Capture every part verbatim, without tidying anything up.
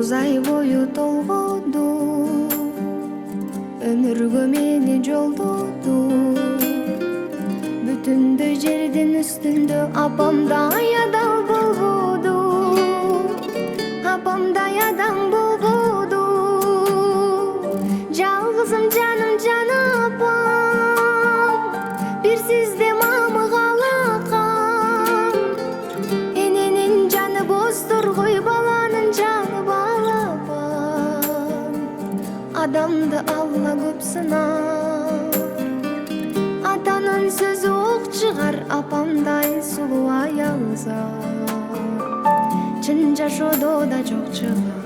тогуз ай бою толгоду, өмүргө мени жолдоду. Бүтүндөй жердин үстүндө апамдай адам болбоду, апамдай адам болбоду. Жалгызым жаным жан апам, бир сизде мамы калакам. Эненин жаны боздур кой, баланын жаны балапан. Адамды Алла көп сынар, атанын сөзү ок чыгар. Апамдай сулуу аялза чын жашоодо да жок чыгар.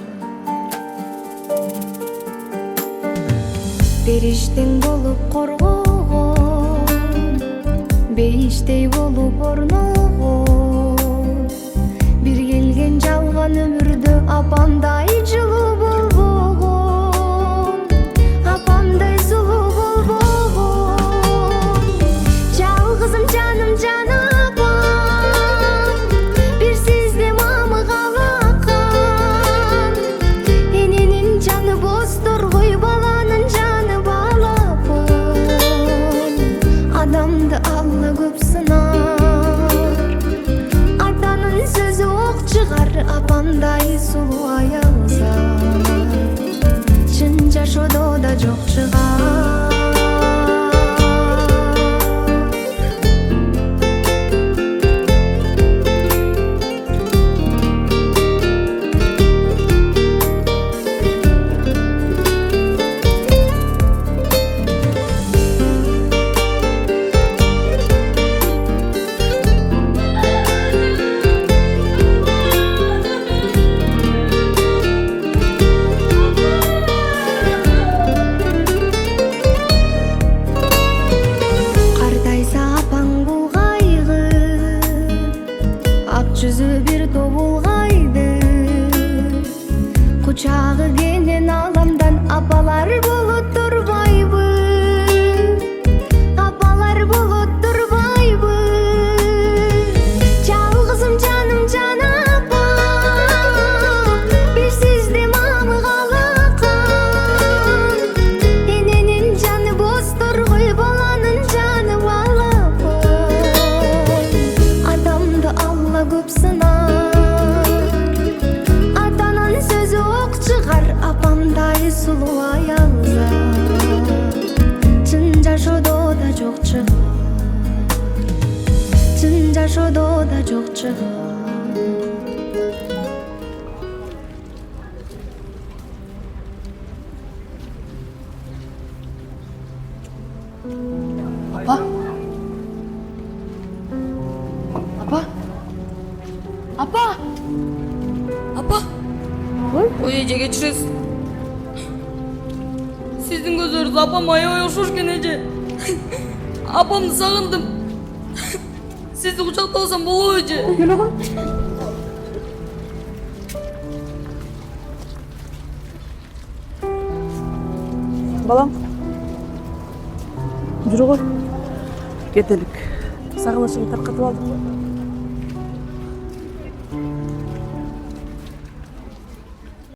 Периштең болуп коргогон, бейиштей болуп орногон. Бир келген жалган өмүрдө апамдай жылуу болбогон, апамдай сулуу болбогон. Жалгызым жаным жан апам, бир сизде мамы калакан. Эненин жаны боздур кой, баланын жаны балапан. Адамды Алла көп сынар, атанын сөзү ок чыгар. Апамдай сулуу аялза чын жашоодо да жок чыгар. Жүзү бир тобулгайды, кучагы кенен аламдан. Апалар болот турбайбы, апалар болот турбайбы. Жалгызым жаным жан апам, бир сизде мамы калакан. Эненин жаны боздур кой, баланын жаны балапан. Адамды Алла көп сынар, атанын сөзү ок чыгар. Апамдай сулуу аялза чын жашоодо да жок чыгар, чын жашоодо да жок чыгар. Апа? Апа? Апа? Апа? Ой, Ой, эже кечиресиз. Сиздин көзүңүз апам аябай окшош экен эже. Апамды сагындым. Сизди кучактап алсам болобу эже? келе ғой. Балам, жүрө ғой. Кетелик. Сагынычыңды таркатып алдым.